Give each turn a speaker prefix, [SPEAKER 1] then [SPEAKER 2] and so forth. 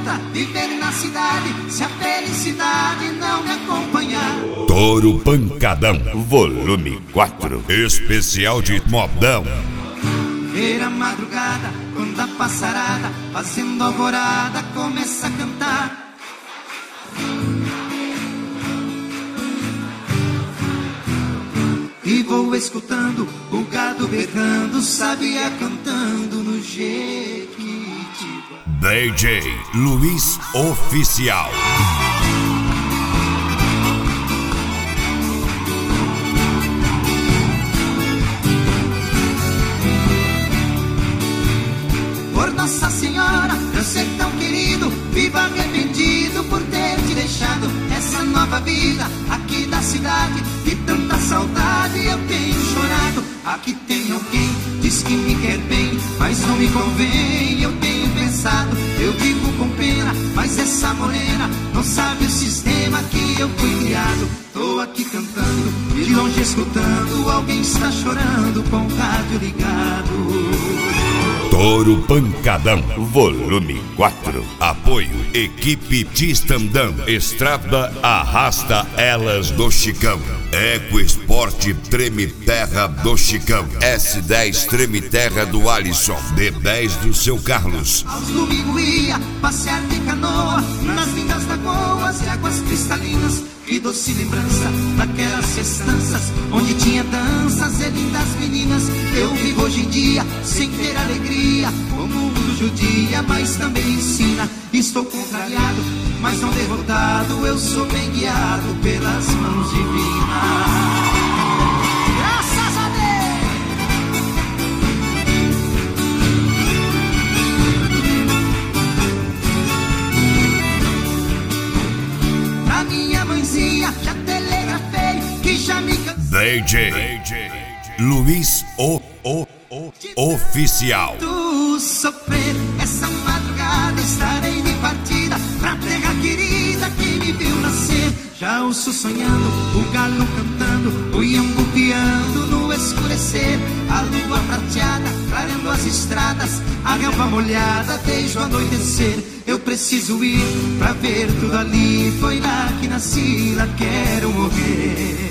[SPEAKER 1] adianta viver na cidade se a felicidade não me acompanhar.
[SPEAKER 2] Touro Pancadão, volume 4, especial de modão.
[SPEAKER 1] Ver a madrugada, quando a passarada, fazendo alvorada, começa a cantar. E vou escutando o gado berrando, sabiá cantando no Jequitibá.
[SPEAKER 2] DJ Luiz Oficial.
[SPEAKER 1] Por Nossa Senhora, meu ser tão querido, vivo arrependido por ter te deixado. Essa nova vida aqui da cidade, de tanta saudade eu tenho chorado. Aqui tem alguém, diz que me quer bem, mas não me convém, eu tenho pensado. Eu vivo com pena, mas essa morena não sabe o sistema que eu fui criado. Tô aqui cantando, de longe escutando, alguém está chorando com o rádio ligado.
[SPEAKER 2] Touro Pancadão, volume 4. Apoio, equipe Tistandão. Estrada Arrasta Elas do Chicão. Eco Esporte Treme Terra do Chicão. S10 Treme Terra do Alisson. D10 do seu Carlos.
[SPEAKER 1] Aos domingos ia passear de canoa nas lindas lagoas e águas cristalinas. Que doce lembrança daquelas festanças onde tinha danças e lindas meninas. Eu vivo hoje em dia sem ter alegria. O mundo judia, mas também ensina. Estou contrariado, mas não derrotado. Eu sou bem guiado pelas mãos divinas. Graças a Deus. Pra minha mãezinha já telegrafei que já me cansei.
[SPEAKER 2] DJ Luiz Oficial.
[SPEAKER 1] Tu sofrer essa madrugada, estarei de partida pra terra querida que me viu nascer. Já ouço sonhando, o galo cantando, o iambu piando no escurecer. A lua prateada, clareando as estradas, a relva molhada, vejo anoitecer. Eu preciso ir pra ver tudo ali, foi lá que nasci, lá quero morrer.